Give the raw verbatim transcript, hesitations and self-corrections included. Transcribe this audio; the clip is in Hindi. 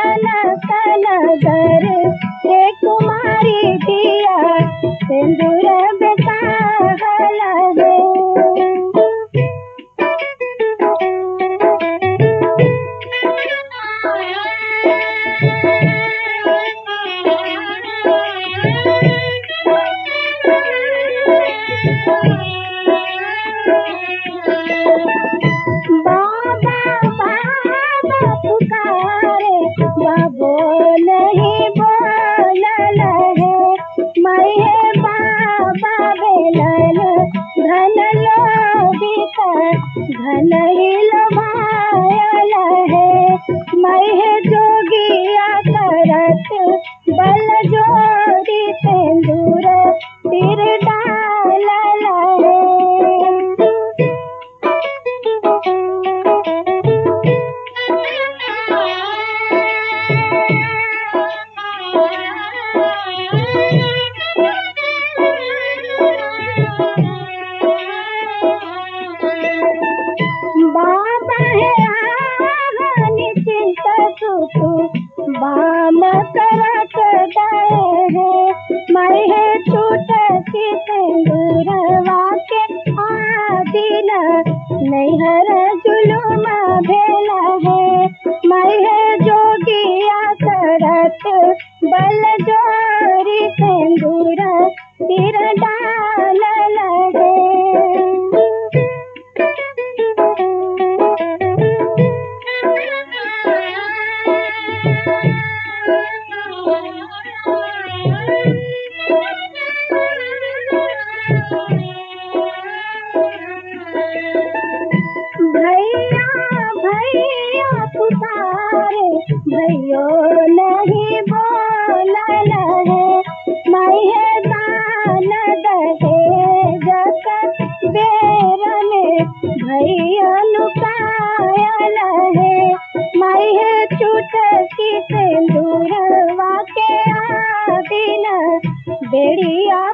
जनक नगर रे कुमारी दिया सिंदूर बेकाहल है। बाबो नहीं बोलल है मैं बाबा बेलन धन लोभित धन ही लभायल है। मैं जोगिया करत बल जोड़ी सिंदूर सिर डालल है। बाबा है निश्चिंत सुतु बाम करत गए है। मैं है छूट की सिंदूरवा के आदिन नैहर जुलुम भेला है। मैं है जोगिया करत बल जोरी सिंदूर सिर डालल है। भैया भैया पुकारे भैयो नहीं बोलल है। मैं दान दहेज बेर में भैया लुकायल है। मैं चुटकी सिंदूरवा के आदिन बेड़िया